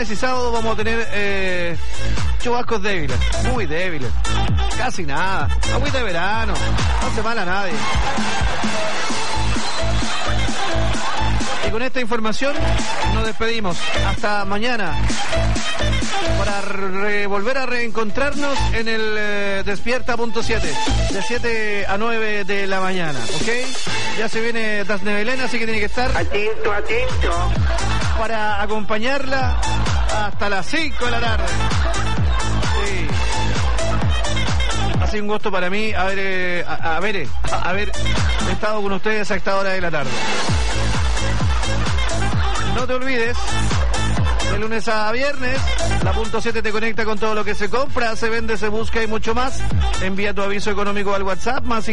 Y sábado vamos a tener chubascos débiles, muy débiles, casi nada, agüita de verano, no hace mal a nadie. Y con esta información nos despedimos. Hasta mañana para volver a reencontrarnos en el Despierta.7 de 7 a 9 de la mañana, ¿ok? Ya se viene Das Nevelena, así que tiene que estar atento, atento, para acompañarla hasta las 5 de la tarde. Sí. Ha sido un gusto para mí haber estado con ustedes a esta hora de la tarde. No te olvides, de lunes a viernes, la Punto 7 te conecta con todo lo que se compra, se vende, se busca y mucho más. Envía tu aviso económico al WhatsApp, más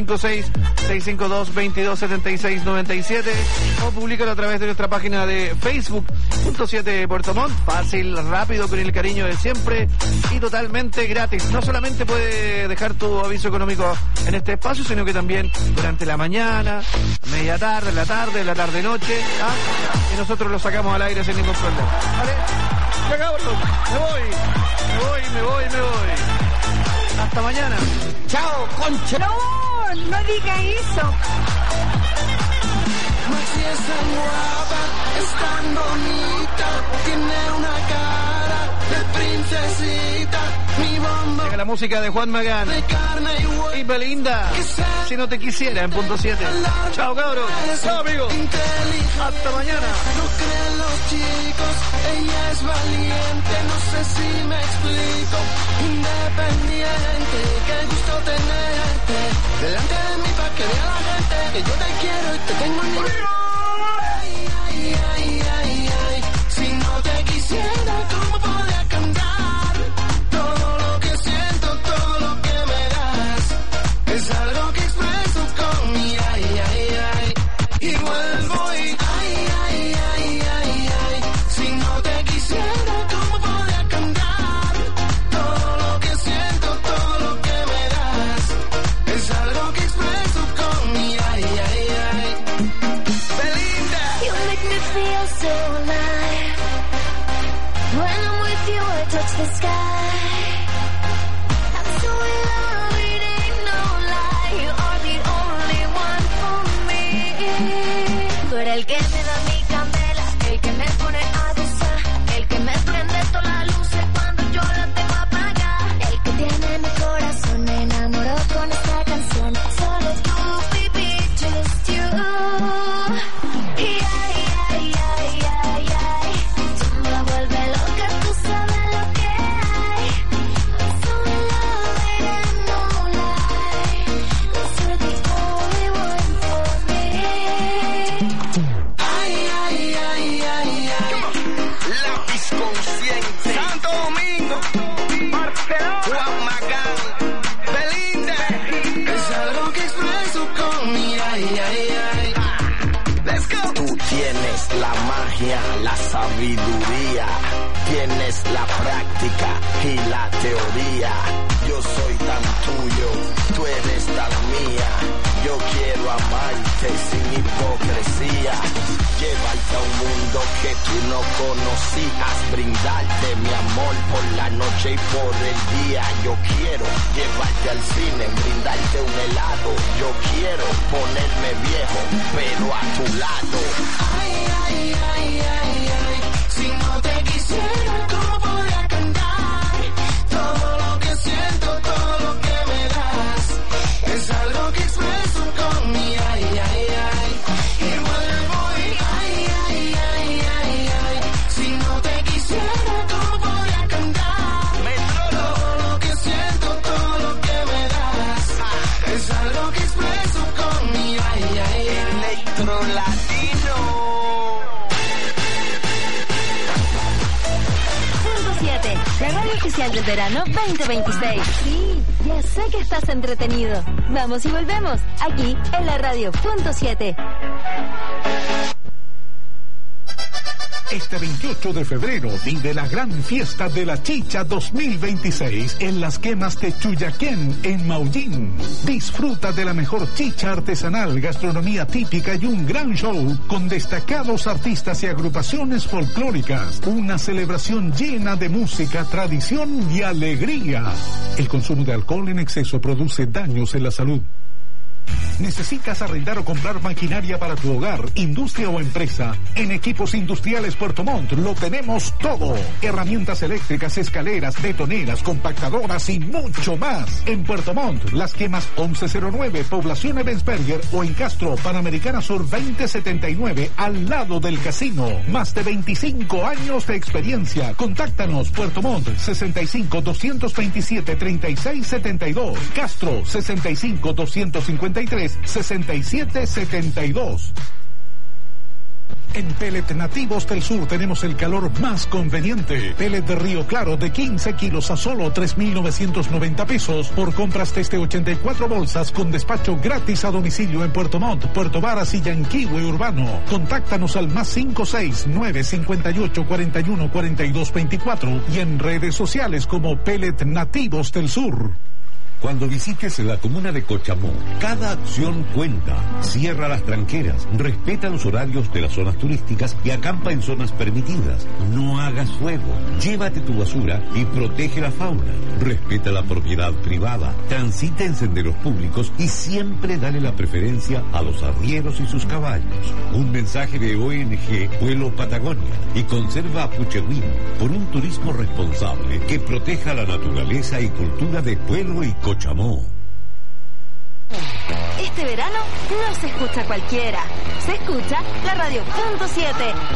56652227697, o públicalo a través de nuestra página de Facebook, Punto 7 Puerto Montt. Fácil, rápido, con el cariño de siempre y totalmente gratis. No solamente puedes dejar tu aviso económico en este espacio, sino que también durante la mañana, media tarde, la tarde-noche, y nosotros lo sacamos al aire sin ningún problema. ¿Vale? Ya cabrón, me voy. Hasta mañana. Chao, concha. No diga eso. Maxi es tan guapa, es tan bonita, tiene una cara de princesita, mi bomba. Llega la música de Juan Magán y Belinda, Si no te quisiera, en Punto 7. Chao, cabros. Chao, amigos. Hasta mañana. No creen los chicos, ella es valiente, no sé si me explico. Independiente, qué gusto tenerte delante de mí para que vea la gente que yo te quiero y te tengo en mi... Ay, si no te quisiera, ¿cómo podría cantar? Todo lo que siento, todo lo que me das, es algo que expreso con mi ay. Y vuelvo y ay, si no te quisiera, ¿cómo podría cantar? Todo lo que siento, todo lo que me das, es algo que expreso con mi ay. Belinda, you make me feel so alive. When I'm with you, I touch the sky. I'm so in love, it ain't no lie. You are the only one for me. Tú eres el que me da mi candela, el que me pone a gozar, el que me prende todas las luces cuando yo la tengo apagada, el que tiene mi corazón enamorado con esta canción. Solo tú, baby, just you. Y ay, tú me vuelves loca, tú sabes lo que hay. I'm so in love, it ain't no lie. 'Cause you're the only one for me. lápiz consciente, Santo Domingo, Barcelona, Juan Magán, Belinda, es algo que expreso con mi ay. Let's go. Tú tienes la magia, la sabiduría, tienes la práctica y la teoría. Yo soy tan tuyo, tú eres tan mía. Yo quiero amarte sin hipocresía, llevarte a un mundo que tú no conocías, brindarte mi amor por la noche y por el día. Yo quiero llevarte al cine, brindarte un helado. Yo quiero ponerme viejo, pero a tu lado. Ay, si no te quisiera, ¿cómo podría cantar? Todo lo que siento, todo lo que me das, es algo que expreso con mi ay. Y vuelvo y ay, si no te quisiera, ¿cómo podría cantar? Todo lo que siento, todo lo que me das, es algo que expreso con mi ay. Electro Latino. Punto 7, la radio oficial del verano 2026. Sí, ya sé que estás entretenido. Vamos y volvemos, aquí en la radio Punto 7. Este 28 de febrero vive la gran fiesta de la chicha 2026 en las quemas de Chuyaquén, en Maullín. Disfruta de la mejor chicha artesanal, gastronomía típica y un gran show con destacados artistas y agrupaciones folclóricas. Una celebración llena de música, tradición y alegría. El consumo de alcohol en exceso produce daños en la salud. ¿Necesitas arrendar o comprar maquinaria para tu hogar, industria o empresa? En Equipos Industriales Puerto Montt lo tenemos todo. Herramientas eléctricas, escaleras, betoneras, compactadoras y mucho más. En Puerto Montt, Las Quemas 1109, Población Ebensberger, o en Castro, Panamericana Sur 2079, al lado del casino. Más de 25 años de experiencia. Contáctanos, Puerto Montt 65 227 3672, Castro 65 253 6772. En Pellet Nativos del Sur tenemos el calor más conveniente. Pellet de Río Claro de 15 kilos a solo 3,990 pesos por compras desde 84 bolsas con despacho gratis a domicilio en Puerto Montt, Puerto Varas y Yanquihue Urbano. Contáctanos al +56 958 41 42 24 y en redes sociales como Pellet Nativos del Sur. Cuando visites la comuna de Cochamó, cada acción cuenta. Cierra las tranqueras, respeta los horarios de las zonas turísticas y acampa en zonas permitidas. No hagas fuego, llévate tu basura y protege la fauna. Respeta la propiedad privada, transita en senderos públicos y siempre dale la preferencia a los arrieros y sus caballos. Un mensaje de ONG Pueblo Patagonia y Conserva Apuchehuín por un turismo responsable que proteja la naturaleza y cultura de Pueblo y Cochamó. Este verano no se escucha cualquiera, se escucha la Radio Punto 7.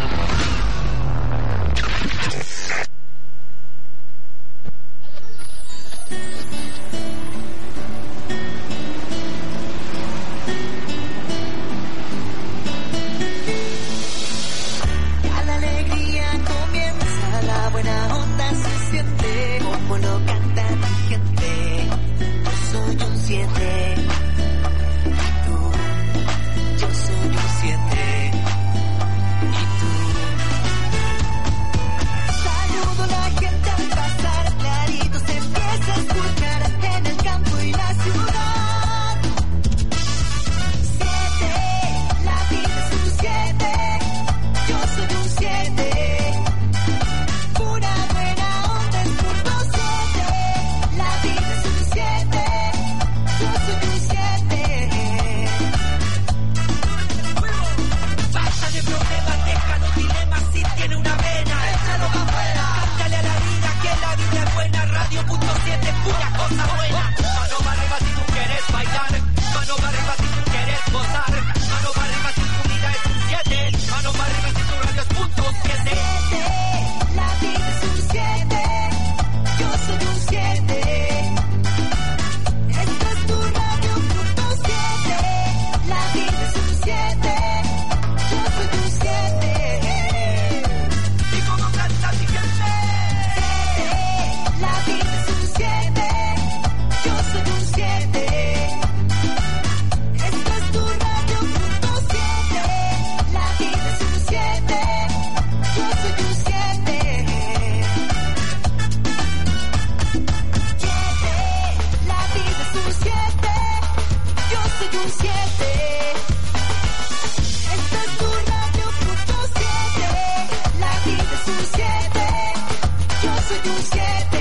Ya la alegría comienza, la buena onda se siente, como lo canta mi gente. Yo soy un 7. Yo soy un 7. Y tú. Saludo a la gente al pasar, clarito se empieza a escuchar en el campo y la ciudad. 7, la vida es un 7. Yo soy un 7. Pura buena onda es punto 7. La vida es un 7. Yo soy un 7. Basta de problemas, deja los dilemas. Si tiene una vena, échalo para afuera. Cántale a la vida que la vida es buena. Radio punto 7 es pura cosa buena. Mano para arriba si tú quieres bailar. Mano para arriba si tú quieres gozar. Mano para arriba si tu vida es un 7. Mano para arriba si tu radio es punto 7. La vida es un 7. Yo soy un 7. Esta es tu radio punto 7. La vida es un 7. Yo soy un 7. Y como canta mi gente. 7. La vida es un 7. Yo soy un 7. Esta es tu radio punto 7. La vida es un 7. Yo soy un 7. 7. La vida es un 7. Yo soy un 7. Esta es tu radio punto 7. La vida es un 7. Yo soy un 7.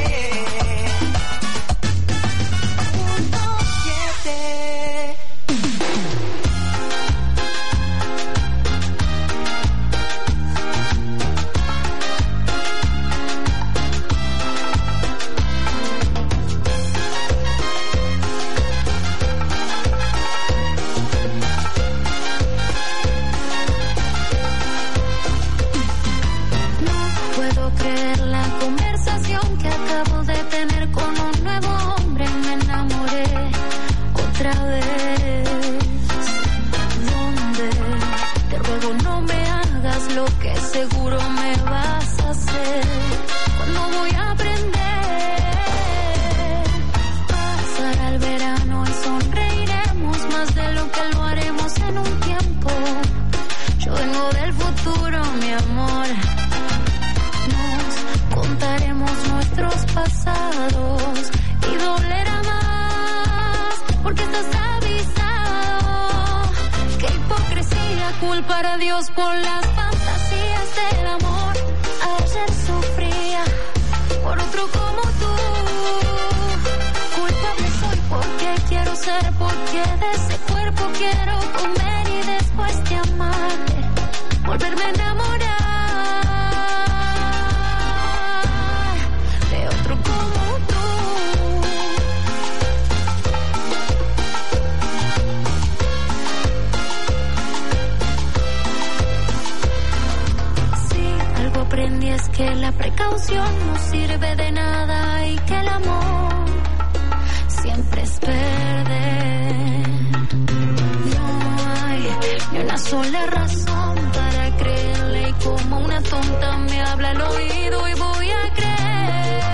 Punto 7. No puedo creer la conversación que acabo de tener con un nuevo hombre. Me enamoré otra vez. ¿Dónde? Te ruego no me hagas lo que seguro me vas a hacer. ¿Cuándo voy a aprender? Pasará el verano y sonreiremos más de lo que lo haremos en un tiempo. Yo vengo del futuro, mi amor. culpar a Dios por las fantasías del amor. Ayer sufría por otro como tú. Culpable soy porque quiero ser, porque de ese cuerpo quiero comer y después de amarte volverme a enamorar de otro como tú. Sí, algo aprendí es que la precaución no sirve de nada y que el amor siempre es perder. No hay ni una sola razón para creerle y como una tonta me habla al oído y voy a creer.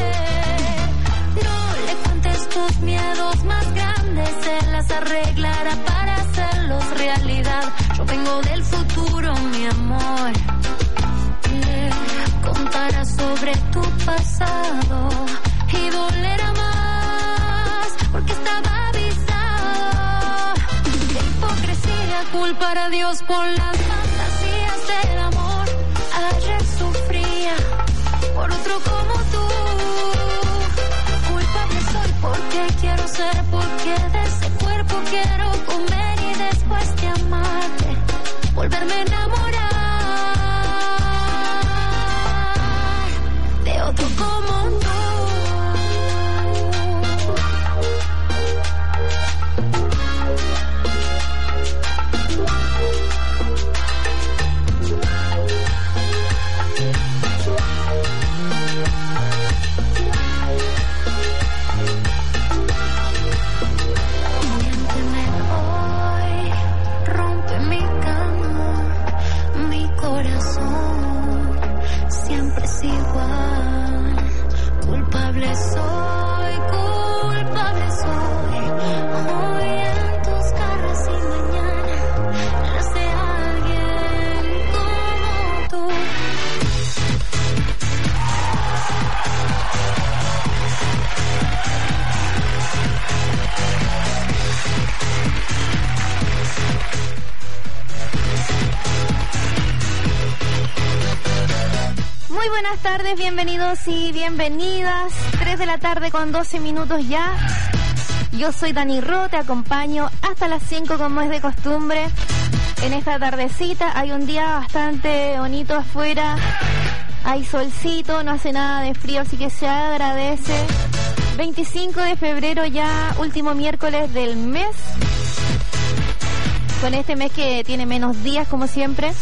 No le cuentes tus miedos más grandes, él las arreglará para hacerlos realidad. Yo vengo del futuro, mi amor. Le contará sobre tu pasado y dolerá más porque estaba avisado. Qué hipocresía culpar a Dios por las fantasías del amor. Ayer sufría por otro como tú. Culpable soy porque quiero ser, porque de ese cuerpo quiero comer y después de amarte volverme a enamorar de otro como tú. Muy buenas tardes, bienvenidos y bienvenidas. 3 de la tarde con 12 minutos ya. Yo soy Dani Ro, te acompaño hasta las 5 como es de costumbre. En esta tardecita hay un día bastante bonito afuera. Hay solcito, no hace nada de frío, así que se agradece. 25 de febrero ya, último miércoles del mes. Con este mes que tiene menos días como siempre.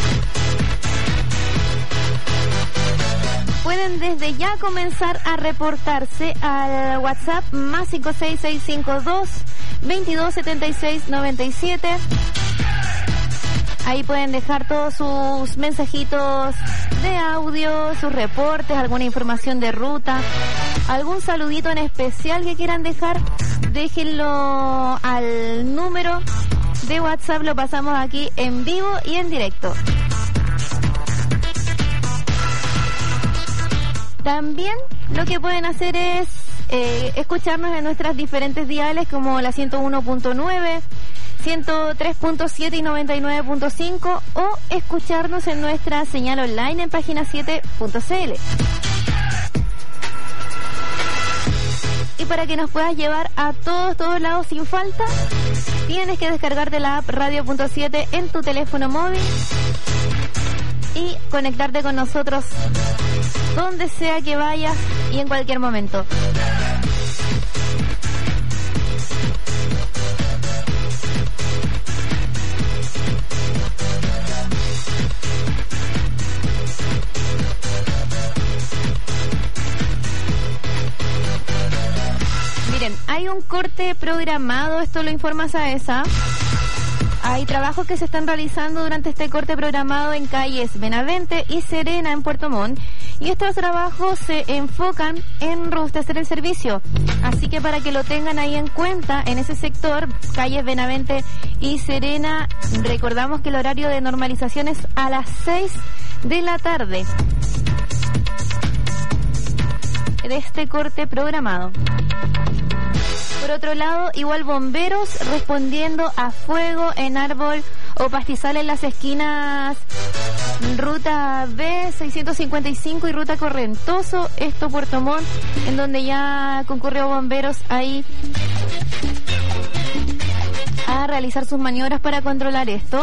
Pueden desde ya comenzar a reportarse al WhatsApp más 56652 227697. Ahí pueden dejar todos sus mensajitos de audio, sus reportes, alguna información de ruta, algún saludito en especial que quieran dejar, déjenlo al número de WhatsApp, lo pasamos aquí en vivo y en directo. También lo que pueden hacer es escucharnos en nuestras diferentes diales como la 101.9, 103.7 y 99.5 o escucharnos en nuestra señal online en página7.cl. Y para que nos puedas llevar a todos lados sin falta, tienes que descargarte la app Radio.7 en tu teléfono móvil y conectarte con nosotros donde sea que vayas y en cualquier momento. Miren, hay un corte programado, esto lo informa SAESA. Hay trabajos que se están realizando durante este corte programado en calles Benavente y Serena en Puerto Montt. Y estos trabajos se enfocan en robustecer el servicio. Así que para que lo tengan ahí en cuenta, en ese sector, calles Benavente y Serena, recordamos que el horario de normalización es a las 6 de la tarde. De este corte programado. Por otro lado, igual bomberos respondiendo a fuego en árbol o pastizal en las esquinas Ruta B655 y Ruta Correntoso, esto Puerto Montt, en donde ya concurrió bomberos ahí a realizar sus maniobras para controlar esto.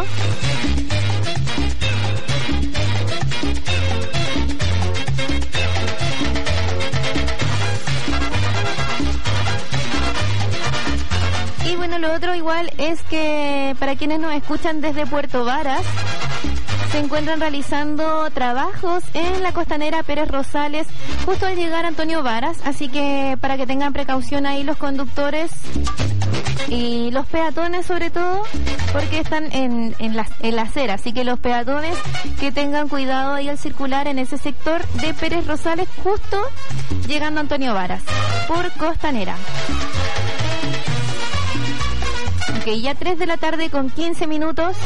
Y bueno, lo otro igual es que para quienes nos escuchan desde Puerto Varas, se encuentran realizando trabajos en la costanera Pérez Rosales justo al llegar a Antonio Varas, así que para que tengan precaución ahí los conductores y los peatones sobre todo, porque están en la acera, así que los peatones que tengan cuidado ahí al circular en ese sector de Pérez Rosales justo llegando a Antonio Varas por costanera. Ok, ya 3 de la tarde con 15 minutos.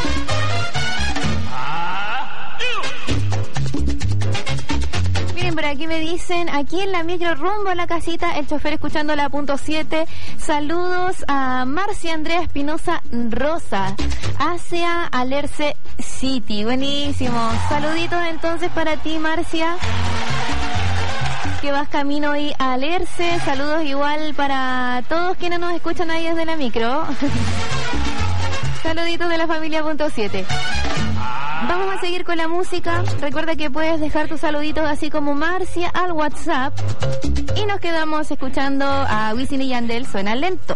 Miren, por aquí me dicen, aquí en la micro rumbo a la casita, el chofer escuchando la .7. Saludos a Marcia Andrea Espinosa Rosa, hacia Alerce City. Buenísimo. Saluditos entonces para ti, Marcia, que vas camino ahí a Alerce. Saludos igual para todos quienes nos escuchan ahí desde la micro. Saluditos de la familia .7. Vamos a seguir con la música. Recuerda que puedes dejar tus saluditos así como Marcia al WhatsApp. Y nos quedamos escuchando a Wisin y Yandel, Suena Lento.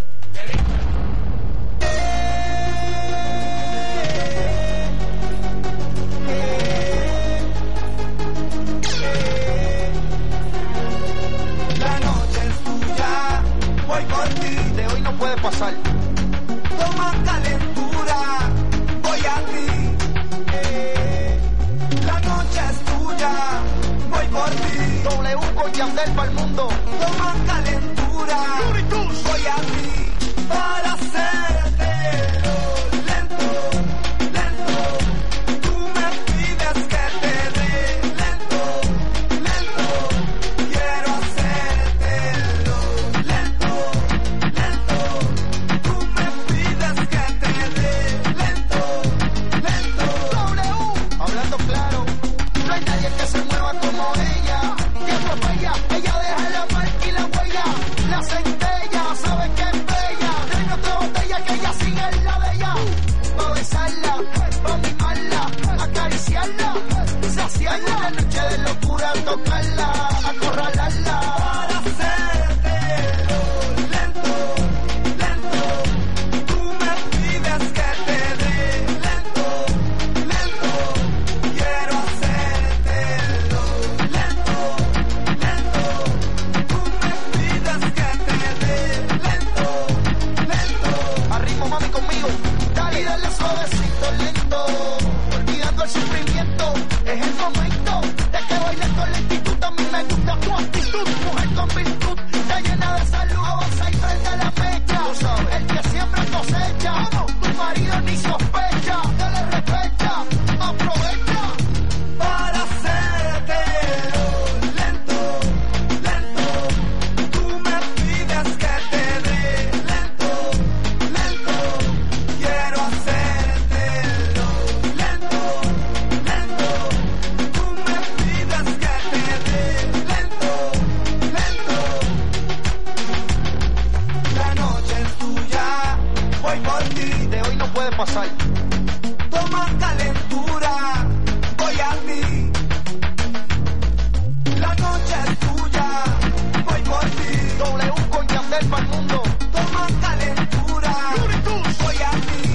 La noche es tuya, voy por ti, de hoy no puede pasar. Toma calentura, voy a ti. La noche es tuya, voy por ti. W con Yandel para el mundo. Toma calentura, voy a ti. Para hacerte lento, lento. Tú me pides que te dé lento, lento. Quiero hacértelo lento, lento. Tú me pides que te dé lento, lento. W, hablando claro, no hay nadie que se mueva como ella. Tiempo para ella deja la marca y la huella. La centella, sabe que es bella. Trae otra botella que ella sigue la de ella. Pa' besarla, pa' mimarla, acariciarla, saciarla. Una noche de locura, tocarla, acorralarla. Para hacértelo lento, lento. Tú me pides que te dé lento, lento. Quiero hacértelo lento, lento. Tú me pides que te dé lento, lento. Arrimo, mami, conmigo. Dale, y dale suavecito, lento. Olvidando el sufrimiento. Es el momento de que bailes con lentitud. A mí me gusta tu actitud. Mujer con virtud, está llena de salud. Avanza y prende la mecha. El que siempre cosecha. Tu marido ni sospecha. Dale respecha, aprovecha. Para hacértelo lento, lento. Tú me pides que te dé lento, lento. Quiero hacértelo lento, lento. Tú me pides que te dé lento, lento. La noche es tuya, voy por ti, de hoy no puede pasar. Toma calentura, voy a ti. La noche es tuya, voy por ti. W con Yandel para el mundo. Toma calentura, voy a ti.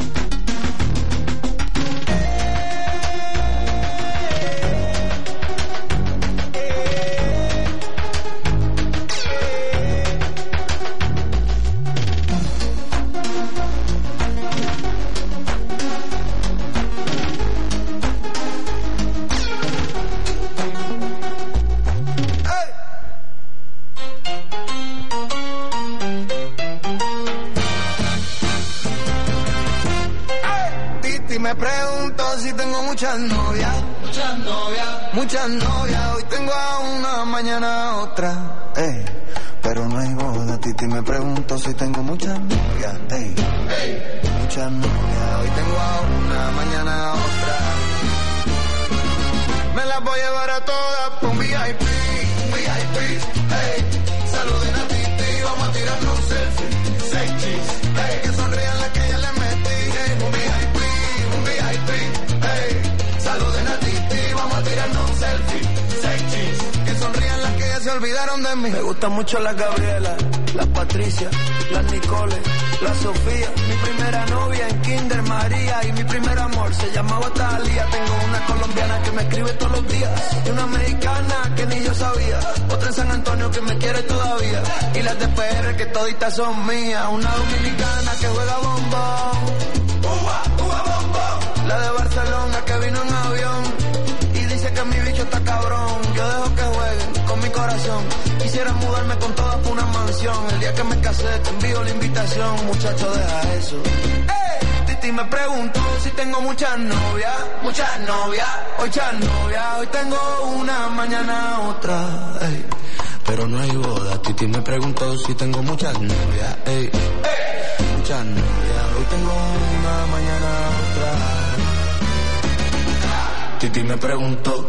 Titi me pregunto si tengo muchas novias. Muchas novias. Hoy tengo a una, mañana a otra. Pero pero no hay boda. Titi me pregunto si tengo muchas novias, ey, muchas novias. Hoy tengo a una, mañana a otra. Me las voy a llevar a todas por un VIP, ey. Saluden a Titi, vamos a tirarnos un selfie. Seis chis, ey, que sonrían las que ya le metí, ey. Un VIP, ey. Saluden a Titi, vamos a tirarnos un selfie. Seis chis, que sonrían las que ya se olvidaron de mí. Me gustan mucho las Gabriela, las Patricia, las Nicole, la Sofía. Mi primera novia en Kinder María y mi primer amor se llamaba Talía. Tengo una colombiana que me escribe todos los días y una mexicana que ni yo sabía. Otra en San Antonio que me quiere todavía y las de PR que toditas son mías. Una dominicana que juega bombón, bombón. La de Barcelona que vino en avión y dice que mi bicho está cabrón. Yo dejo que jueguen con mi corazón. Quisiera mudarme con todas por una mansión. El día que me casé te envío la invitación. Muchacho, deja eso. Titi me preguntó si tengo muchas novias. Hoy tengo una, mañana otra. Ey. Pero no hay boda. Titi me preguntó si tengo muchas novias. Ey. Muchas novias. Hoy tengo una, mañana otra. Titi me preguntó.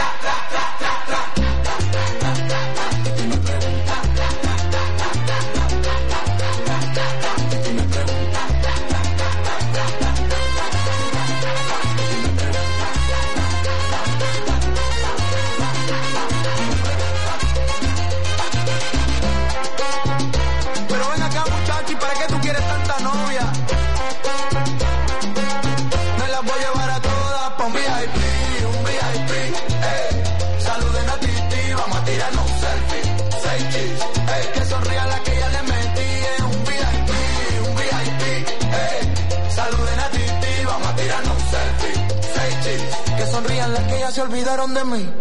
Sonrían las que ya se olvidaron de mí.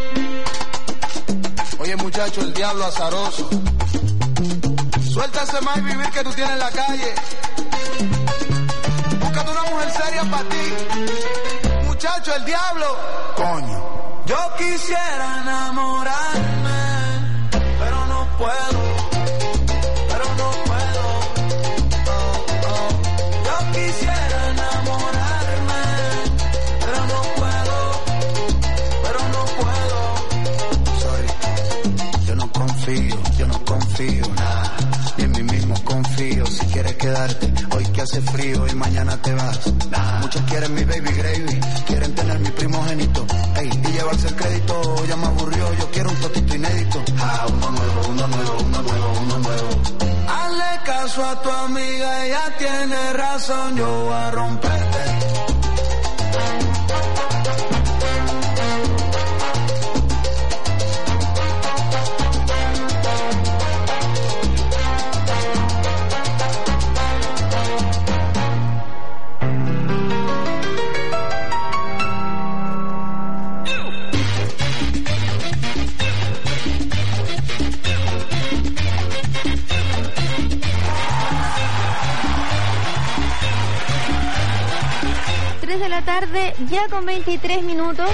Oye muchacho, el diablo azaroso. Suéltase más y vivir que tú tienes en la calle. Búscate una mujer seria para ti. Muchacho, el diablo. Coño. Yo quisiera enamorarme, pero no puedo. Yo quisiera enamorarme, pero no puedo. Sorry, yo no confío nada, ni en mí mismo confío. Si quieres quedarte, hoy que hace frío y mañana te vas. Muchos quieren mi baby gravy, quieren tener mi primogénito, ey, y llevarse el crédito. Ya me aburrió, yo quiero un totito inédito. Uno nuevo. Hazle caso a tu amiga, ella tiene razón, yo voy a romperte. De la tarde, ya con 23 minutos.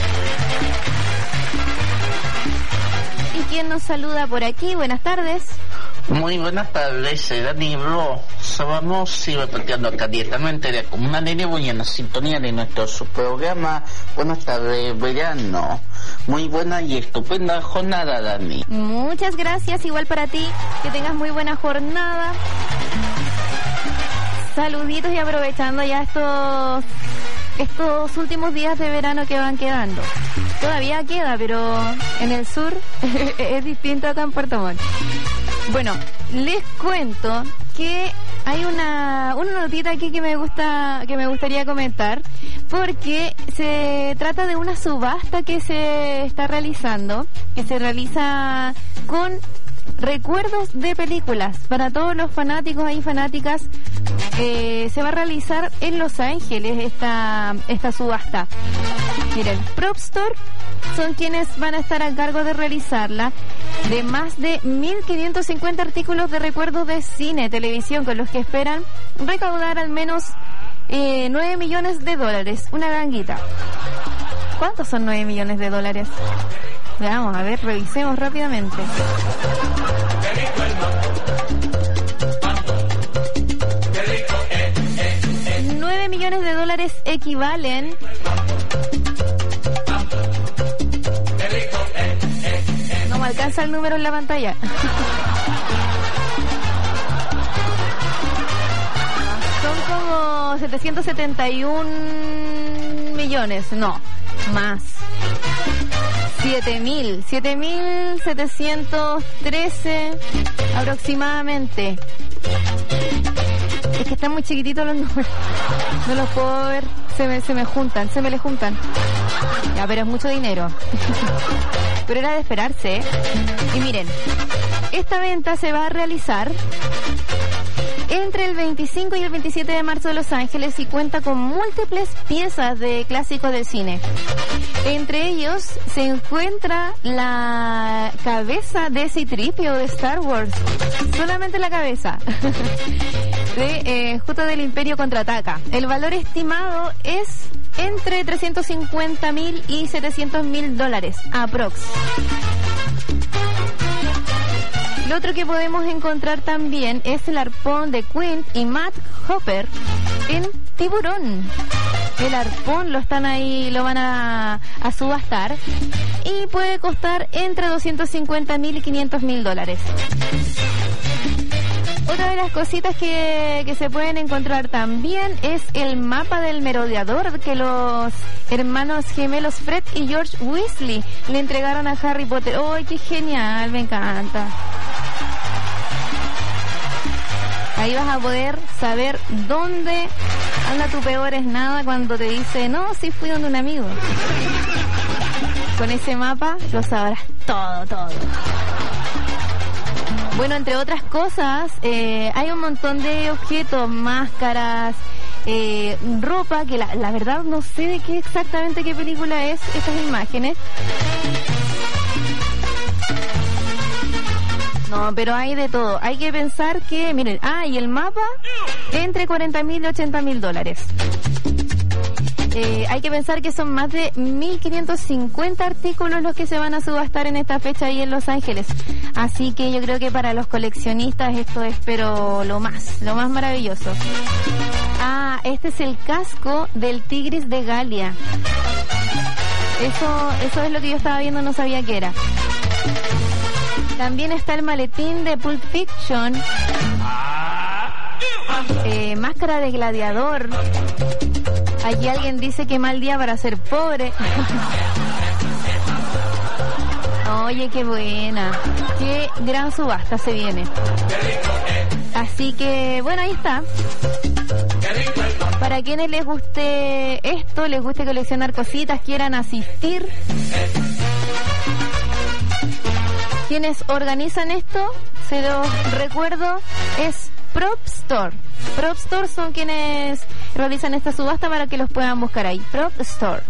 ¿Y quién nos saluda por aquí? Buenas tardes. Muy buenas tardes, soy Dani Bro. Vamos y reportando acá directamente de Comuna de Nebo y en la sintonía de nuestro subprograma. Buenas tardes, verano. Muy buena y estupenda jornada, Dani. Muchas gracias, igual para ti. Que tengas muy buena jornada. Saluditos y aprovechando ya estos últimos días de verano que van quedando. Todavía queda, pero en el sur es distinto acá en Puerto Montt. Bueno, les cuento que hay una notita aquí que me gustaría comentar, porque se trata de una subasta que se está realizando, que se realiza con recuerdos de películas para todos los fanáticos y fanáticas. Se va a realizar en Los Ángeles esta subasta. Miren, Prop Store son quienes van a estar a cargo de realizarla, de más de 1.550 artículos de recuerdos de cine, televisión, con los que esperan recaudar al menos $9 millones, una ganguita. ¿Cuántos son $9 millones? Veamos, a ver, revisemos rápidamente. 9 millones de dólares equivalen no me alcanza el número en la pantalla. Son como 771 millones, no, más. 7.713 aproximadamente. Es que están muy chiquititos los números. No los puedo ver. Se me juntan, se me les juntan. Ya, pero es mucho dinero. Pero era de esperarse, ¿eh? Y miren, esta venta se va a realizar entre el 25 y el 27 de marzo de Los Ángeles y cuenta con múltiples piezas de clásicos del cine. Entre ellos se encuentra la cabeza de C-3PO de Star Wars. Solamente la cabeza. Justo del Imperio Contraataca. El valor estimado es entre 350.000 y 700.000 dólares, aprox. Lo otro que podemos encontrar también es el arpón de Quint y Matt Hopper en tiburón. El arpón lo van a subastar y puede costar entre 250.000 y 500.000 dólares. Otra de las cositas que se pueden encontrar también es el mapa del merodeador que los hermanos gemelos Fred y George Weasley le entregaron a Harry Potter. ¡Ay, qué genial! Me encanta. Ahí vas a poder saber dónde anda tu peor es nada cuando te dice, no, sí fui donde un amigo. Con ese mapa lo sabrás todo. Bueno, entre otras cosas, hay un montón de objetos, máscaras, ropa, que la verdad no sé de qué exactamente qué película es esas imágenes. No, pero hay de todo. Hay que pensar que, miren, y el mapa, entre 40.000 y 80.000 dólares. Hay que pensar que son más de 1.550 artículos los que se van a subastar en esta fecha ahí en Los Ángeles. Así que yo creo que para los coleccionistas esto es pero lo más maravilloso. Este es el casco del Tigris de Galia. Eso es lo que yo estaba viendo, no sabía qué era. También está el maletín de Pulp Fiction. Máscara de gladiador. Aquí alguien dice que mal día para ser pobre. Oye, qué buena. Qué gran subasta se viene. Así que, bueno, ahí está. Para quienes les guste esto, les guste coleccionar cositas, quieran asistir. Quienes organizan esto, se los recuerdo, es Prop Store. Prop Store son quienes realizan esta subasta para que los puedan buscar ahí. Prop Store.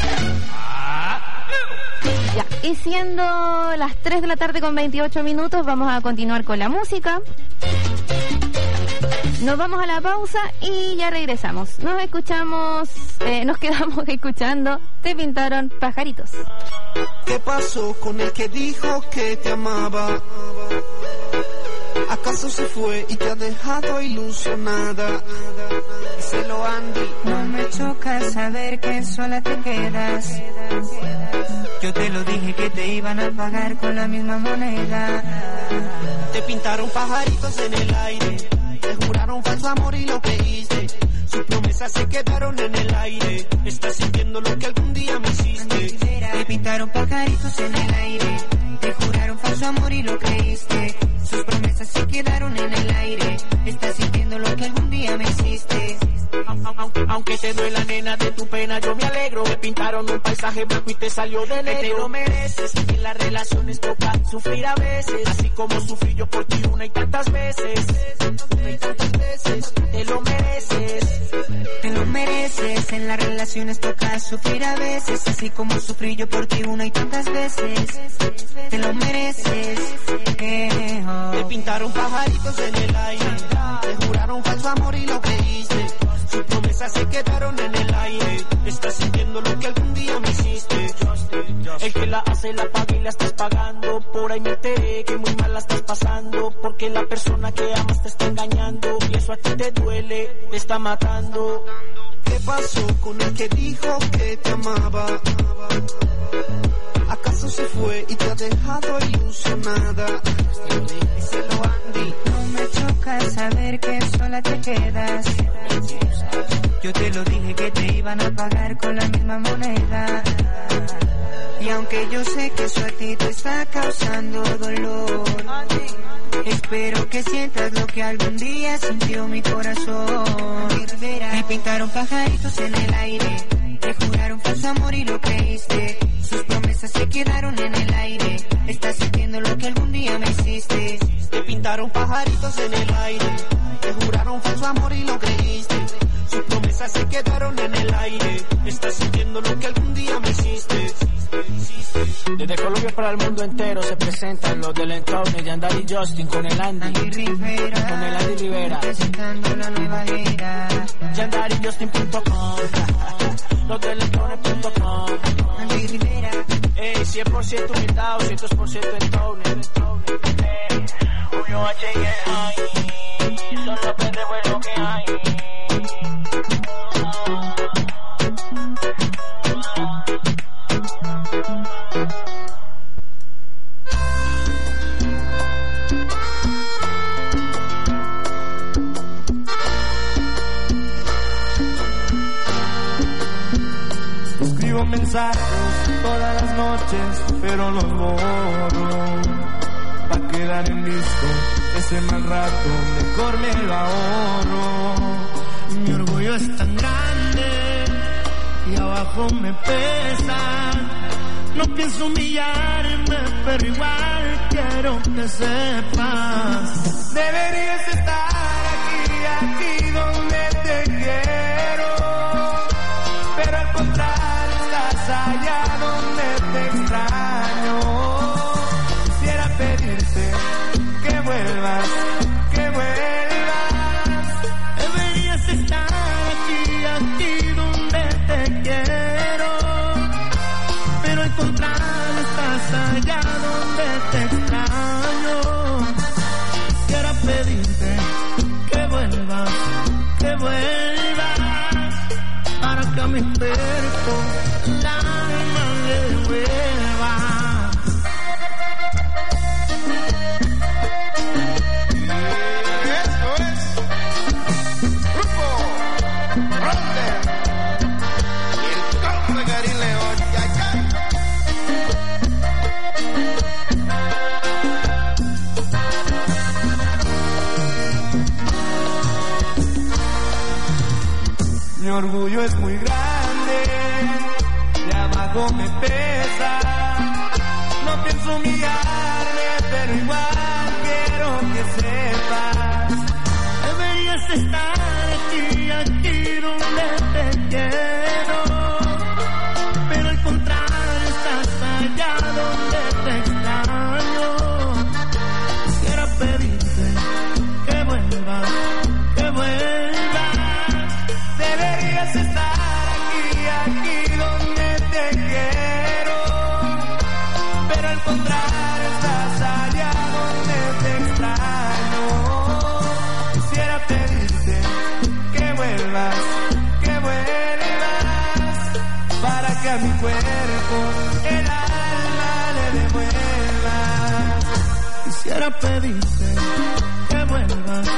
Ya, y siendo las 3 de la tarde con 28 minutos, vamos a continuar con la música. Nos vamos a la pausa y ya regresamos. Nos quedamos escuchando Te pintaron pajaritos. ¿Qué pasó con el que dijo que te amaba? ¿Acaso se fue y te ha dejado ilusionada? Díselo, Andy. No me choca saber que sola te quedas. Yo te lo dije que te iban a pagar con la misma moneda. Te pintaron pajaritos en el aire, te juraron falso amor y lo creíste. Sus promesas se quedaron en el aire. Estás sintiendo lo que algún día me hiciste. Te pintaron pajaritos en el aire, te juraron falso amor y lo creíste. Sus promesas se quedaron en el aire. Estás sintiendo lo que algún día me hiciste. Aunque te duela, nena, de tu pena yo me alegro. Me pintaron un paisaje blanco y te salió de negro. Te lo mereces, en las relaciones toca sufrir a veces, así como sufrí yo por ti una y tantas veces. Una y tantas veces, te lo mereces. Te lo mereces, en las relaciones toca sufrir a veces, así como sufrí yo por ti una y tantas veces. Te lo mereces. Te pintaron pajaritos en el aire, te juraron falso amor y lo creíste. Sus promesas se quedaron en el aire. Estás sintiendo lo que algún día me hiciste. El que la se la paga y la estás pagando. Por ahí me enteré que muy mal la estás pasando, porque la persona que amas te está engañando y eso a ti te duele, te está matando. ¿Qué pasó con el que dijo que te amaba? ¿Acaso se fue y te ha dejado ilusionada? Díselo, Andy. No me choca saber que sola te quedas. Yo te lo dije que te iban a pagar con la misma moneda. Y aunque yo sé que eso a ti te está causando dolor, espero que sientas lo que algún día sintió mi corazón. Me pintaron pajaritos en el aire, te juraron falso amor y lo creíste. Sus promesas se quedaron en el aire. Estás sintiendo lo que algún día me hiciste. Te pintaron pajaritos en el aire, te juraron falso amor y lo creíste. Sus promesas se quedaron en el aire. Estás sintiendo lo que algún día me hiciste. Desde Colombia para el mundo entero se presentan los del entorno, Yandari y Justin con el Andy Rivera, con el Andy Rivera, presentando la nueva era. YandariJustin.com, los del entorno.com. Andy Rivera, 100% humildad, 200% entorno. Julio H.I.E. son los pendejos lo que hay. Escribo mensajes todas las noches, pero los borro. Pa' quedar en visto ese mal rato, mejor me lo ahorro. Mi orgullo es tan grande y abajo me pesa. No pienso humillarme, pero igual quiero que sepas. Deberías estar aquí donde te quiero, pero al contrario estás allá donde te extraño. Quisiera pedirte que vuelvas, que vuelvas. Deberías estar aquí donde te quiero, pero al contrario estás allá donde te extraño. Quisiera pedirte que vuelvas, para que a mi cuerpo el alma le devuelva. Esto es Grupo Ronda y el compa Karim León. Mi orgullo es muy grande, de abajo me pesa. No pienso humillarme, pero igual quiero que sepas. Deberías estar aquí donde te quiero, pero al contrario estás allá donde te extraño. Quisiera pedirte que vuelvas, que vuelvas. Deberías estar aquí donde te quiero, pero al contrario estás allá donde te extraño. Quisiera pedirte que vuelvas, para que a mi cuerpo el alma le devuelvas. Quisiera pedirte que vuelvas,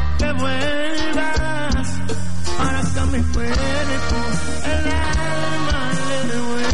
para que a mi cuerpo el alma le devuelvas.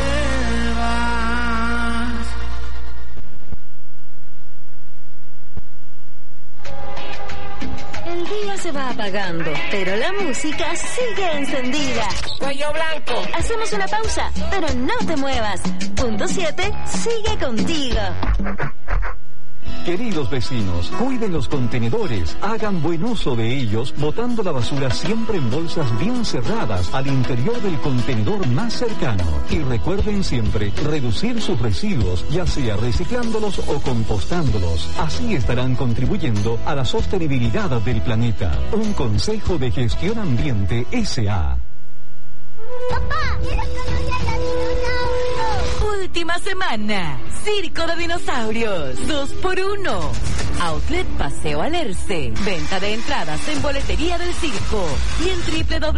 El día se va apagando, pero la música sigue encendida. Cuello blanco. Hacemos una pausa, pero no te muevas. Punto 7 sigue contigo. Queridos vecinos, cuiden los contenedores, hagan buen uso de ellos, botando la basura siempre en bolsas bien cerradas al interior del contenedor más cercano. Y recuerden siempre reducir sus residuos, ya sea reciclándolos o compostándolos. Así estarán contribuyendo a la sostenibilidad del planeta. Un consejo de Gestión Ambiente S.A. Papá, ¿quieres conocer a los dinosaurios? Última semana. Circo de Dinosaurios. 2x1. Outlet Paseo Alerce. Venta de entradas en boletería del circo y en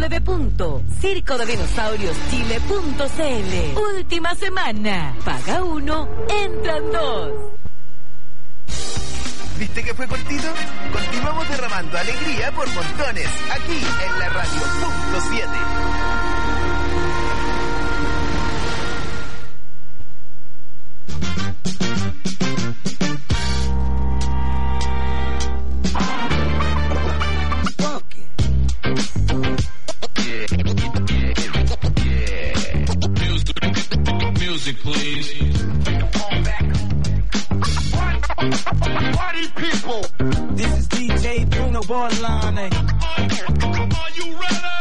www.circodedinosaurioschile.cl. Última semana. Paga 1, entran 2. ¿Viste que fue cortito? Continuamos derramando alegría por montones, aquí en la radio punto 7. Music, please. Party people, this is DJ Bruno Borlane. Are you ready?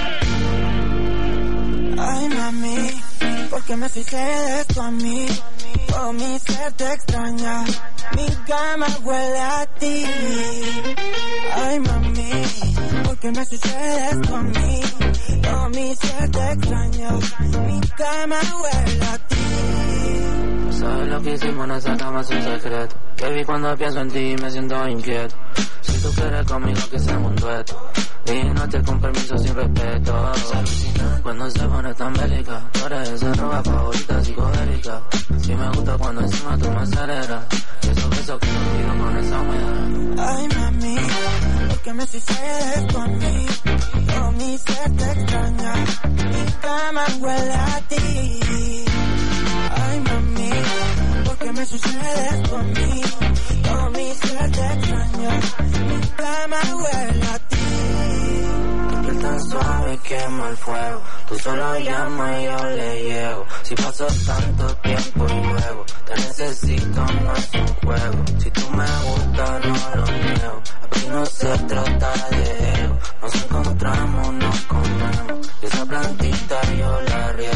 Ay, mami, ¿por qué me sucede esto a mí? Todo mi ser te extraña, mi cama huele a ti. Ay, mami, ¿por qué me sucede esto a mí? Todo mi ser te extraña, mi cama huele a ti. ¿Sabes lo que hicimos en esa cama? Es un secreto. Baby, cuando pienso en ti me siento inquieto. Si tú quieres conmigo que seamos un dueto. Y noche con permiso sin respeto. Cuando se pone tan bélica, tú eres esa ropa favorita psicodélica. Si me gusta cuando encima tú me aceleras. Esos besos que no olvido con esa humedad. Ay, mami, ¿por qué me sucede esto a mí? Todo mi ser te extraña, mi cama huele a ti. Ay, mami, ¿por qué me sucede esto a mí? Todo mi ser te extraña, mi cama huele a ti. Tu piel tan suave quema el fuego. Tú solo llamas y yo le llego. Si pasó tanto tiempo y luego te necesito, no es un juego. Si tú me gustas, no lo niego. Aquí no se trata de ego. Nos encontramos, nos comemos. Y esa plantita yo la riego.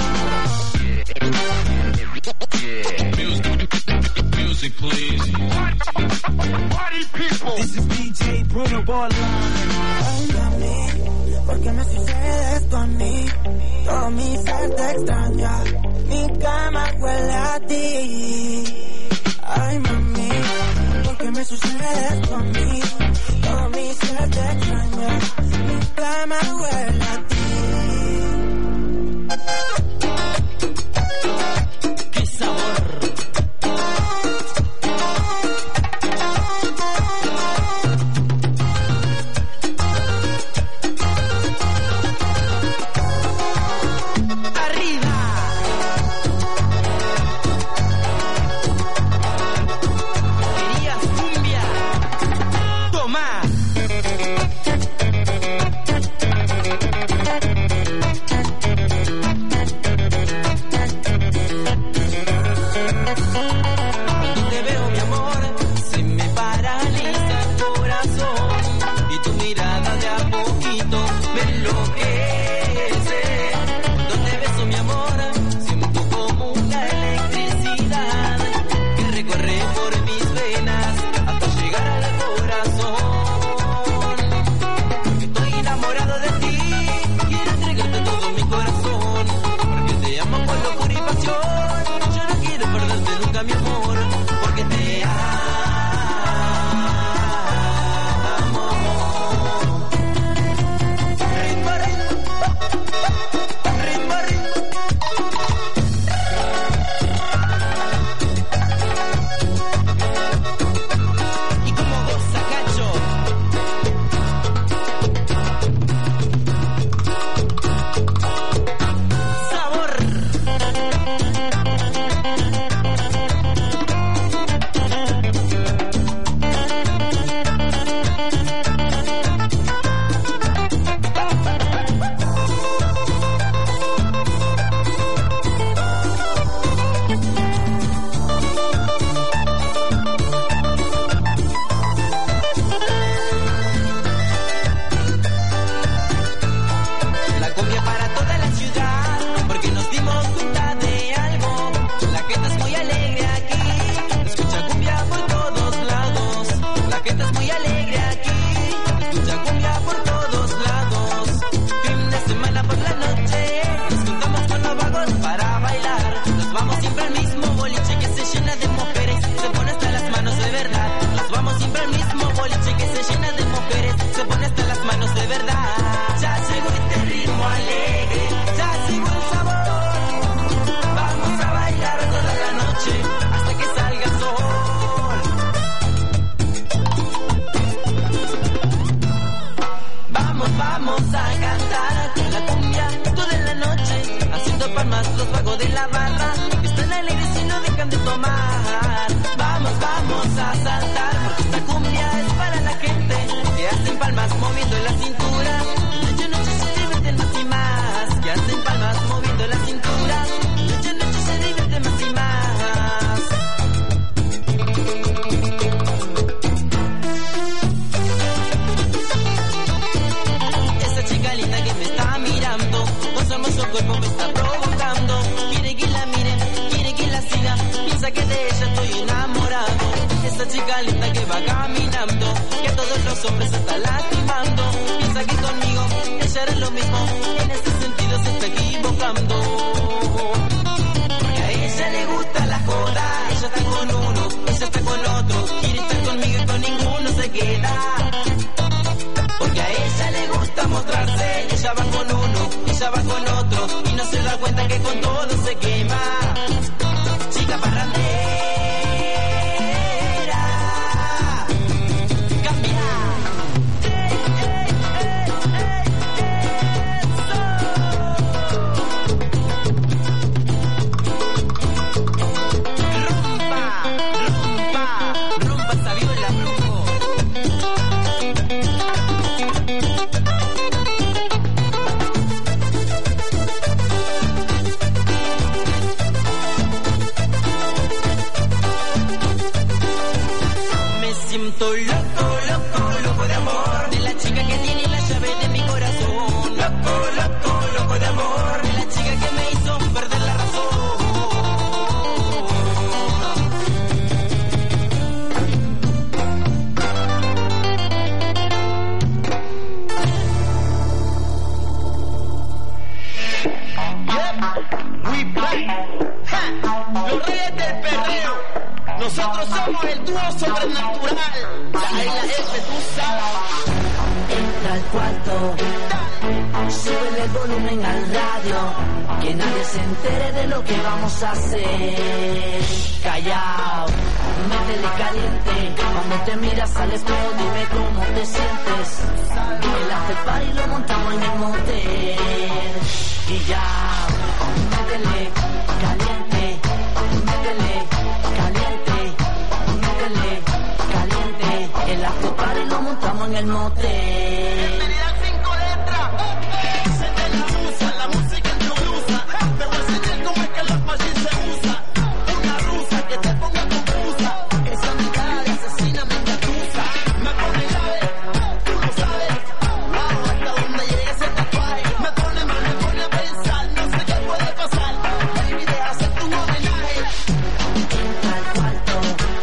Music, please. Party people, this is DJ Bruno Borlane. Ay, mami, ¿por qué me sucede esto a mí? Todo mi ser te extraña, mi cama huele a ti. Ay, mami, ¿por qué me sucede esto a mí? Todo mi ser te extraña, mi cama huele a ti. ¡Qué sabor! esa chica linda que va caminando, que a todos los hombres se está lastimando. Piensa que conmigo ella hará lo mismo, en ese sentido se está equivocando. Porque a ella le gusta la joda, ella está con uno, ella está con otro, quiere estar conmigo y con ninguno se queda. Porque a ella le gusta mostrarse, ella va con uno, ella va con otro, y no se da cuenta que con todo se quema. Chica parrandera, cambia. Rumba esa viola, brujo. Siento loco, loco, loco de amor, de la chica que tiene la llave de mi corazón. Loco, loco, loco de amor, de la chica que me hizo perder la razón. Yep, we back. Ja, los reyes del perreo. Nosotros somos el dúo sobrenatural. La F, tú sabes. Entra al cuarto, sube el volumen al radio, que nadie se entere de lo que vamos a hacer. Callao, métele caliente, cuando te miras al espejo dime cómo te sientes. El after party lo montamos en el motel. Y ya, métele caliente, métele caliente, métele caliente. El after party lo montamos en el motel. Bienvenida al 5 letras. Se te la usa, la música en tu blusa. Te voy a enseñar cómo es que los machines se usa. Una rusa que te ponga confusa. Esa mirada de asesina me engatusa. Me pone grave, tú lo sabes. Wow, hasta donde llegue ese tatuaje. Me pone mal, me pone a pensar. No sé qué puede pasar. Baby, deja hacer tu homenaje. Entra al cuarto,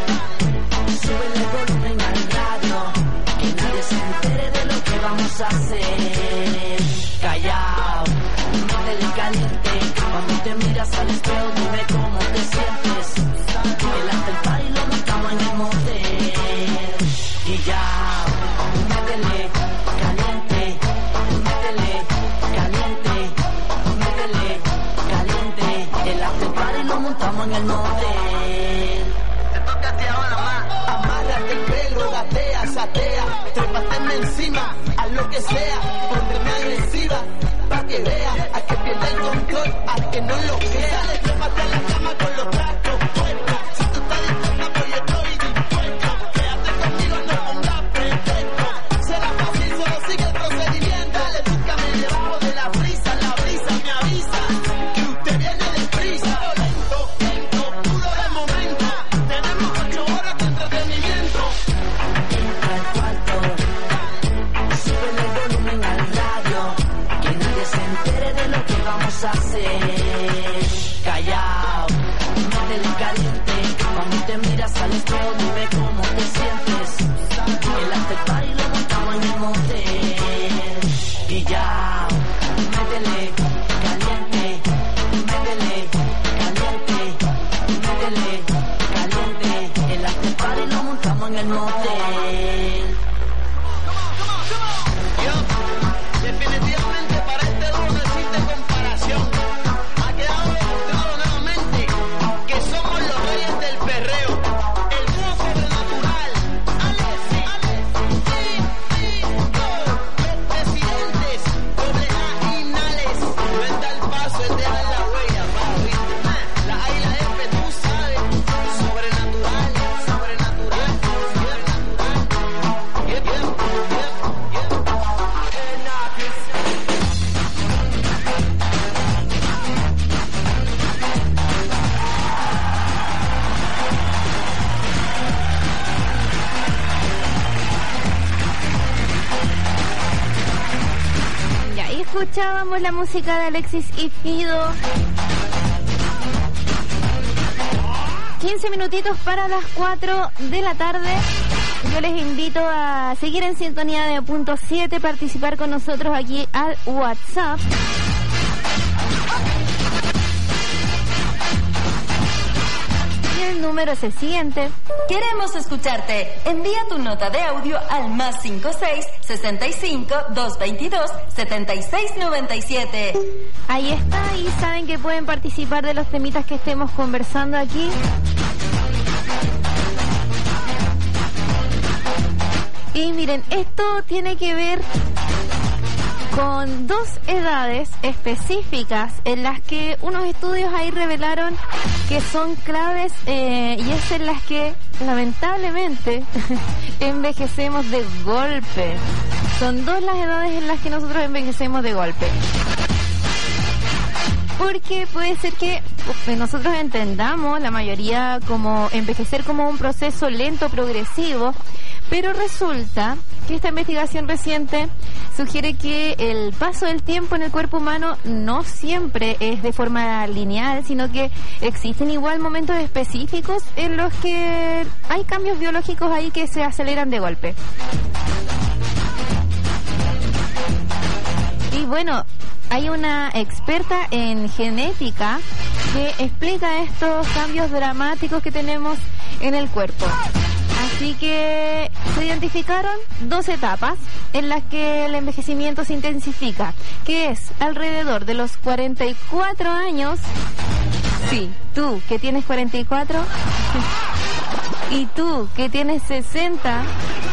sube el volumen al radio, que nadie se entere de lo que vamos a hacer. Callao, métele caliente, cuando te miras al espejo dime cómo te sientes. El after party lo montamos en el motel. Y ya, métele caliente, métele caliente, métele caliente. El after party lo montamos en el motel. Te toca a ti ahora más. Amárrate el pelo, gatea, satea. Trépateme encima, haz lo que sea. Pónteme agresiva, pa' que vea. A que pierda el control, a que no lo crea. Trépate a la cama con los trastos puestos. Si tú estás dispuesta, pues yo estoy dispuesto. Quédate conmigo, no pongas pretexto. Será fácil, solo sigue el procedimiento. Dale, búscame debajo de la brisa me avisa que usted viene deprisa. Lento, lento, puro de momento. Tenemos 8 horas de entretenimiento. Entra al cuarto, sube el volumen al radio, que nadie se entere de lo que vamos a hacer. Callao, métele caliente, cuando te miras al espejo dime cómo te sientes. El after party lo montamos en el motel. Y ya, métele caliente, métele caliente, métele caliente. El after party lo montamos en el motel. Yo, definitivamente para este dúo no existe comparación. Ha quedado demostrado nuevamente que somos los reyes del perreo. El dúo sobrenatural. Alex, presidentes, doble A y Nales. No es dar paso, es dejar la huella, papi. La A y la F, tú sabes. Sobrenatural, sobrenatural, sobrenatural. Yep, yep, yep, yep. Ya, ahí escuchábamos la música de Alexis y Fido, que 15 minutitos para las 4 de la tarde. Yo les invito a seguir en sintonía de Punto 7, participar con nosotros aquí al WhatsApp. Y el número es el siguiente. Queremos escucharte. Envía tu nota de audio al +56 65 222 7697. Ahí está, y saben que pueden participar de los temitas que estemos conversando aquí. Y miren, esto tiene que ver con 2 edades específicas en las que unos estudios ahí revelaron que son claves, y es en las que lamentablemente envejecemos de golpe. Son 2 las edades en las que nosotros envejecemos de golpe. Porque puede ser que nosotros entendamos la mayoría como envejecer como un proceso lento, progresivo, pero resulta que esta investigación reciente sugiere que el paso del tiempo en el cuerpo humano no siempre es de forma lineal, sino que existen igual momentos específicos en los que hay cambios biológicos ahí que se aceleran de golpe. Y bueno, hay una experta en genética que explica estos cambios dramáticos que tenemos en el cuerpo. Así que se identificaron 2 etapas en las que el envejecimiento se intensifica, que es alrededor de los 44 años. Sí, tú que tienes 44 y tú que tienes 60,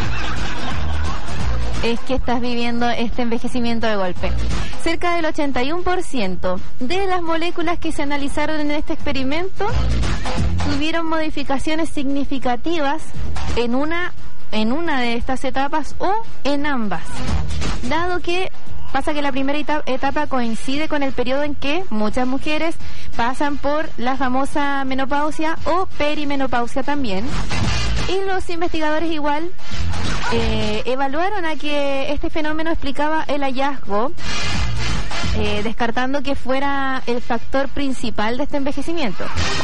es que estás viviendo este envejecimiento de golpe. Cerca del 81% de las moléculas que se analizaron en este experimento tuvieron modificaciones significativas en una de estas etapas o en ambas, dado que pasa que la primera etapa coincide con el periodo en que muchas mujeres pasan por la famosa menopausia o perimenopausia también. Y los investigadores igual evaluaron a que este fenómeno explicaba el hallazgo, descartando que fuera el factor principal de este envejecimiento.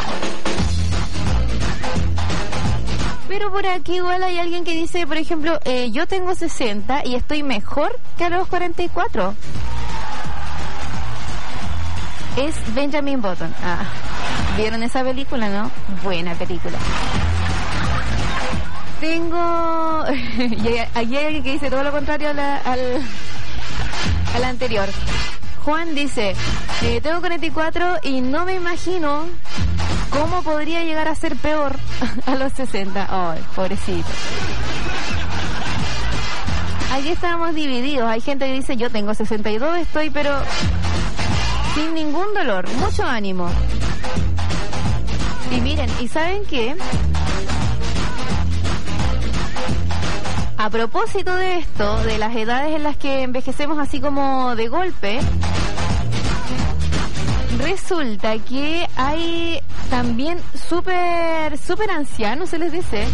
Pero por aquí igual hay alguien que dice, por ejemplo, yo tengo 60 y estoy mejor que a los 44. Es Benjamin Button. ¿Vieron esa película, no? Buena película. Tengo... y aquí hay alguien que dice todo lo contrario al anterior. Juan dice, tengo 44 y no me imagino cómo podría llegar a ser peor a los 60. Ay, pobrecito. Aquí estamos divididos. Hay gente que dice, yo tengo 62, estoy pero sin ningún dolor, mucho ánimo. Y miren, ¿y saben qué? A propósito de esto, de las edades en las que envejecemos así como de golpe, resulta que hay también súper ancianos, se les dice.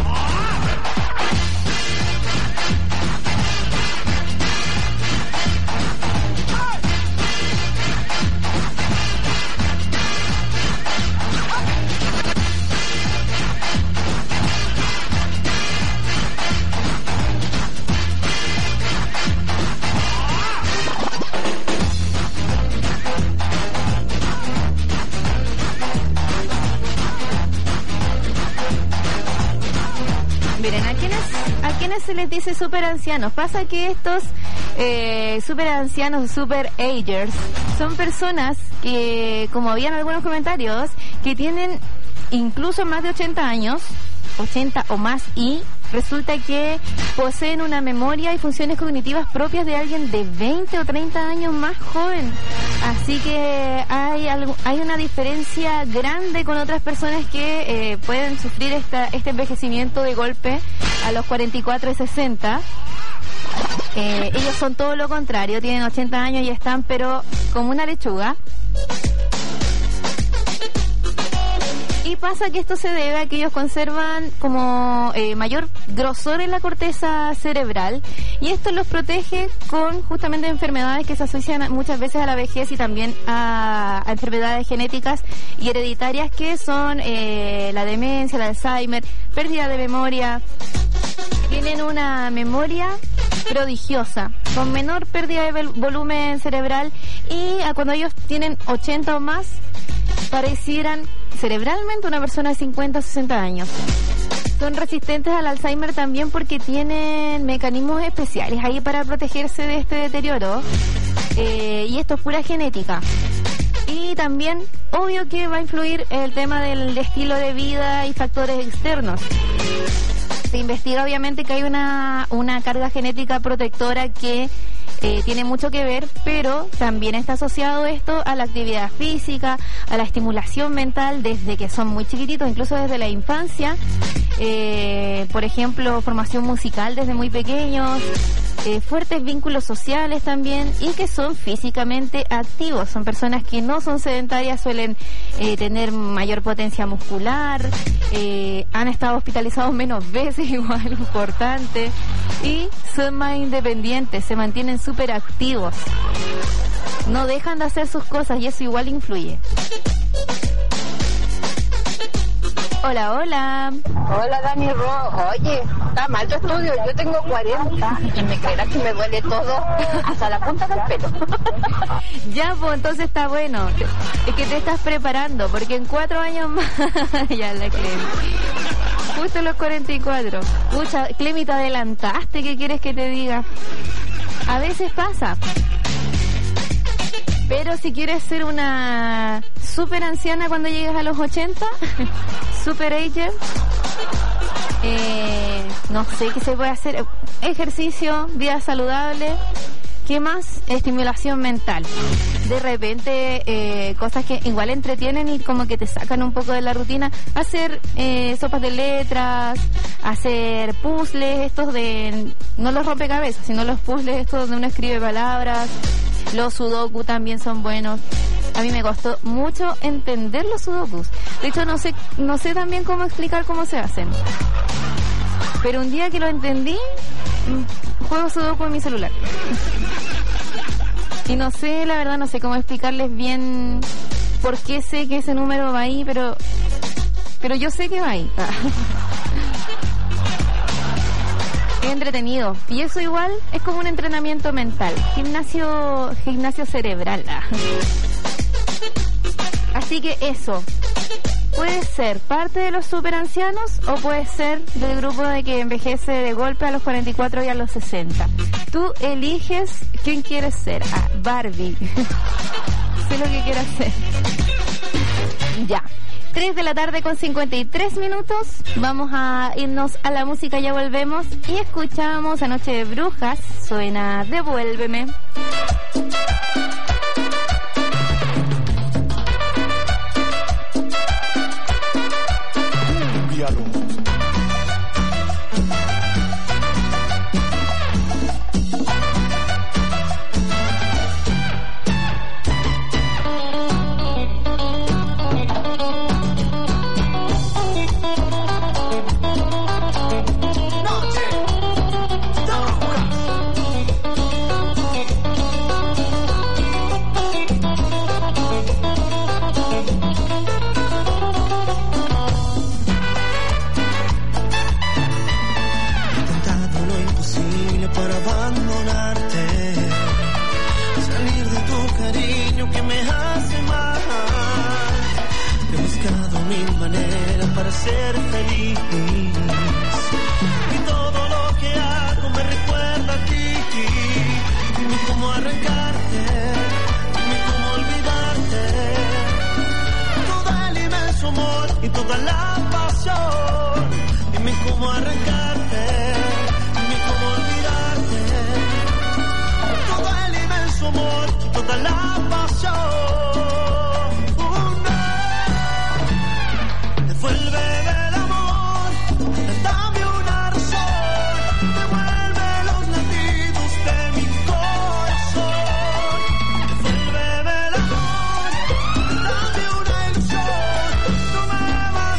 ¿A quiénes se les dice super ancianos? Pasa que estos super ancianos, super agers, son personas que, como habían algunos comentarios, que tienen incluso más de 80 años, 80 o más, y resulta que poseen una memoria y funciones cognitivas propias de alguien de 20 o 30 años más joven. Así que hay una diferencia grande con otras personas que pueden sufrir este envejecimiento de golpe a los 44 y 60. Ellos son todo lo contrario, tienen 80 años y están pero como una lechuga. Y pasa que esto se debe a que ellos conservan como mayor grosor en la corteza cerebral, y esto los protege con justamente enfermedades que se asocian muchas veces a la vejez y también a enfermedades genéticas y hereditarias, que son la demencia, el Alzheimer, pérdida de memoria. Tienen una memoria prodigiosa, con menor pérdida de volumen cerebral, y cuando ellos tienen 80 o más, parecieran cerebralmente una persona de 50 o 60 años. Son resistentes al Alzheimer también porque tienen mecanismos especiales ahí para protegerse de este deterioro, y esto es pura genética. Y también, obvio que va a influir el tema del estilo de vida y factores externos. Se investiga obviamente que hay una carga genética protectora que tiene mucho que ver, pero también está asociado esto a la actividad física, a la estimulación mental desde que son muy chiquititos, incluso desde la infancia. Por ejemplo, formación musical desde muy pequeños, fuertes vínculos sociales también, y que son físicamente activos. Son personas que no son sedentarias, suelen tener mayor potencia muscular, han estado hospitalizados menos veces, igual importante, y son más independientes, se mantienen súper activos, no dejan de hacer sus cosas, y eso igual influye. Hola, hola. Hola, Dani Ro. Oye, está mal tu estudio. Yo tengo 40 y me creerás que me duele todo hasta la punta del pelo. Ya, pues entonces está bueno. Es que te estás preparando, porque en 4 años más ya la Clemi. Justo los 44. Pucha, Clemi, te adelantaste. ¿Qué quieres que te diga? A veces pasa. Pero si quieres ser una super anciana cuando llegues a los 80, super ager, no sé qué se puede hacer. Ejercicio, vida saludable. ¿Qué más? Estimulación mental. De repente, cosas que igual entretienen y como que te sacan un poco de la rutina. Hacer sopas de letras, hacer puzzles, estos de... No los rompecabezas, sino los puzzles estos donde uno escribe palabras. Los sudoku también son buenos. A mí me costó mucho entender los sudokus. De hecho, no sé también cómo explicar cómo se hacen. Pero un día que lo entendí, juego sudoku en mi celular. Y no sé, la verdad, no sé cómo explicarles bien por qué sé que ese número va ahí, pero yo sé que va ahí. Es entretenido, y eso igual es como un entrenamiento mental, gimnasio cerebral. Así que eso puede ser parte de los superancianos o puede ser del grupo de que envejece de golpe a los 44 y a los 60. Tú eliges quién quieres ser. Barbie. Sé lo que quieras ser. Ya. 3 de la tarde con 53 minutos. Vamos a irnos a la música, ya volvemos. Y escuchamos a Noche de Brujas. Suena Devuélveme. Para ser feliz, y todo lo que hago me recuerda a ti. Dime cómo arrancarte, dime cómo olvidarte. Todo el inmenso amor y toda la pasión. Dime cómo arrancarte, dime cómo olvidarte. Todo el inmenso amor y toda la pasión. Devuélveme el amor, dame una razón, devuelve los latidos de mi corazón. Devuélveme el amor, dame una ilusión, no me vas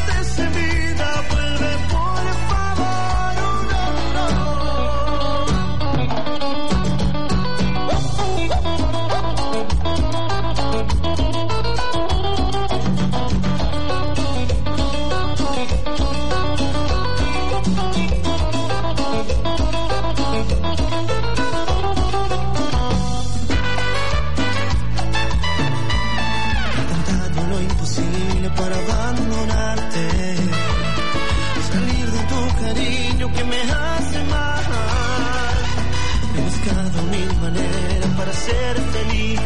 lo que me hace mal. He buscado mil maneras para ser feliz,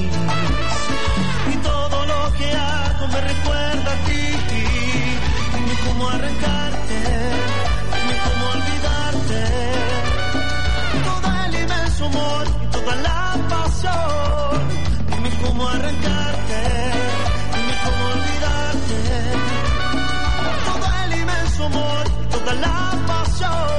y todo lo que hago me recuerda a ti. Dime cómo arrancarte, dime cómo olvidarte. Todo el inmenso amor y toda la pasión. Dime cómo arrancarte, dime cómo olvidarte. Todo el inmenso amor y toda la pasión.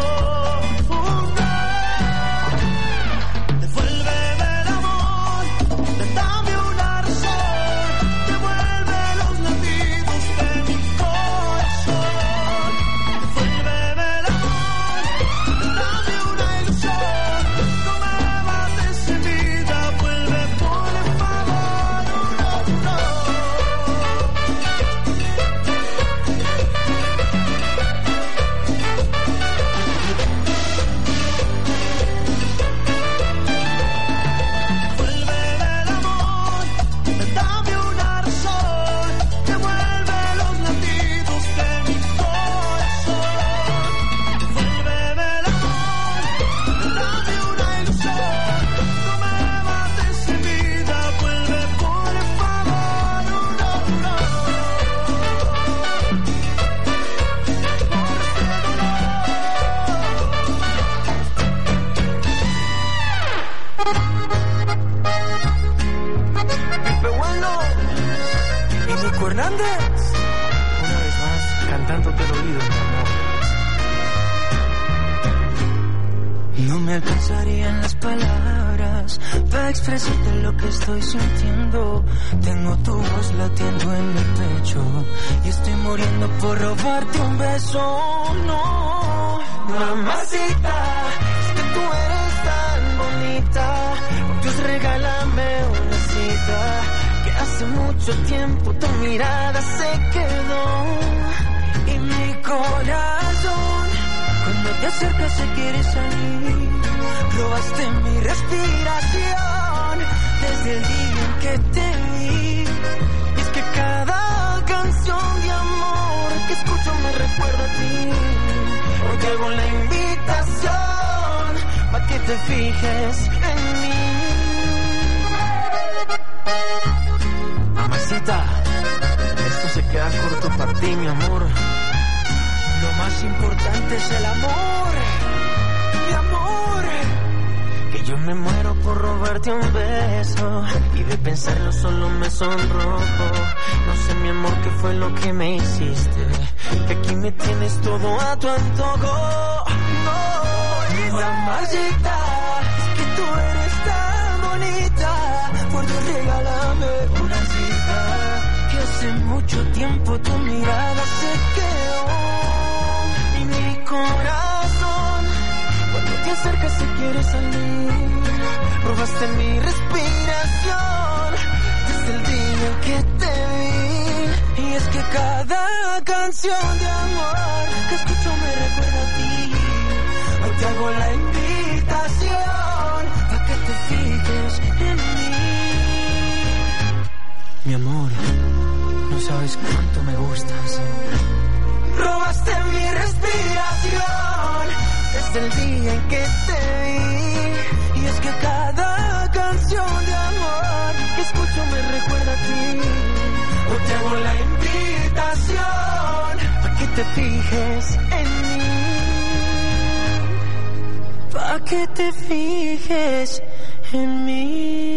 Una vez más, cantándote el oído, mi amor. No me alcanzarían las palabras para expresarte lo que estoy sintiendo. Tengo tu voz latiendo en mi pecho y estoy muriendo por robarte un beso. No, mamacita, es que tú eres tan bonita. Por Dios, regálame una cita. Hace mucho tiempo tu mirada se quedó y mi corazón, cuando te acercas se quiere salir. Robaste mi respiración desde el día en que te vi. Y es que cada canción de amor que escucho me recuerda a ti. Hoy te hago la invitación para que te fijes en mí. Mamacita, esto se queda corto para ti, mi amor. Lo más importante es el amor, mi amor. Que yo me muero por robarte un beso y de pensarlo solo me sonrojo. No sé, mi amor, qué fue lo que me hiciste, que aquí me tienes todo a tu antojo. No, mamacita, es que tú eres tan bonita. Por Dios, regálame una cita. Que hace mucho tiempo tu mirada se quedó y mi corazón, cuando te acercas se quiere salir. Robaste mi respiración desde el día en que te vi. Y es que cada canción de amor que escucho me recuerda a ti. Hoy te hago la invitación para que te fijes en mí. Mi amor, no sabes cuánto me gustas. Robaste mi respiración desde el día en que te vi. Y es que cada canción de amor que escucho me recuerda a ti. Hoy te hago la invitación para que te fijes en mí. Para que te fijes en mí.